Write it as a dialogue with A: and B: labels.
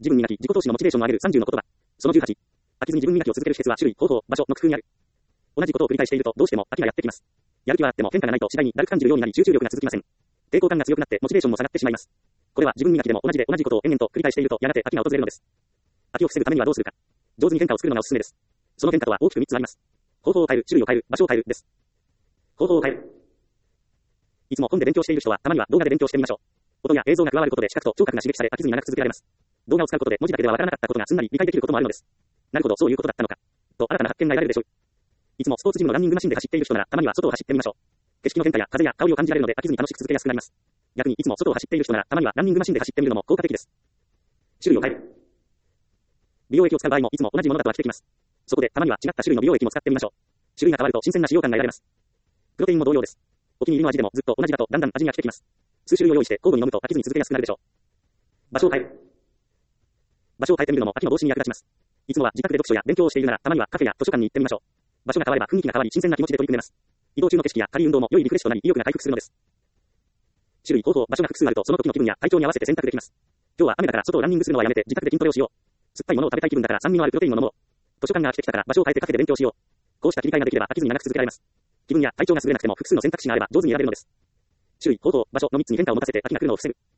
A: 自分磨き、自己投資のモチベーションを上げる30の言葉。その18。飽きずに自分磨きを続ける秘訣は種類、方法、場所の工夫にある。同じことを繰り返しているとどうしても飽きがやってきます。やる気はあっても変化がないと次第にだるく感じるようになり集中力が続きません。抵抗感が強くなってモチベーションも下がってしまいます。これは自分磨きでも同じことを延々と繰り返しているとやがて飽きが訪れるのです。飽きを防ぐためにはどうするか。上手に変化を作るのがおすすめです。その変化とは大きく3つあります。方法を変える、種類を変える、場所を変えるです。方法を変える。いつも本で勉強している人はたまには動画で勉強してみましょう。音や映像が加わることで視覚と聴覚が刺激され飽きずに長く続けられます。動画を使うことで文字だけではわからなかったことがすんなり理解できることもあるのです。なるほど、そういうことだったのか。と新たな発見が得られるでしょう。いつもスポーツジムのランニングマシンで走っている人ならたまには外を走ってみましょう。景色の変化や風や香りを感じられるので飽きずに楽しく続けやすくなります。逆にいつも外を走っている人ならたまにはランニングマシンで走ってみるのも効果的です。種類を変える。美容液を使う場合もいつも同じものだと飽きてきます。そこでたまには違った種類の美容液も使ってみましょう。種類が変わると新鮮な使用感が得られます。プロテインも同様です。お気に入りの味でもずっと同じだとだんだん味に飽きてきます。数種類を用意して交互に飲むと飽きずに続けやすくなるでしょう。場所を変える。場所を変えてみるのも飽きの防止に役立ちます。いつもは自宅で読書や勉強をしているならたまにはカフェや図書館に行ってみましょう。場所が変われば雰囲気が変わり新鮮な気持ちで取り組めます。移動中の景色や軽い運動も良いリフレッシュとなり意欲が回復するのです。種類、方法、場所が複数あるとその時の気分や体調に合わせて選択できます。今日は雨だから外をランニングするのはやめて自宅で筋トレをしよう。酸っぱいものを食べたい気分だから酸味のあるプロテインを飲もう。図書館が飽きてきたから場所を変えてカフェで勉強しよう。こうした切り替えができれば飽きずに長く続けられます。気分や体調が優れなくても複数の選択肢があれば上手に選べるのです。種類、方法、場所の3つに変化を持たせて飽きが来るのを防ぐ。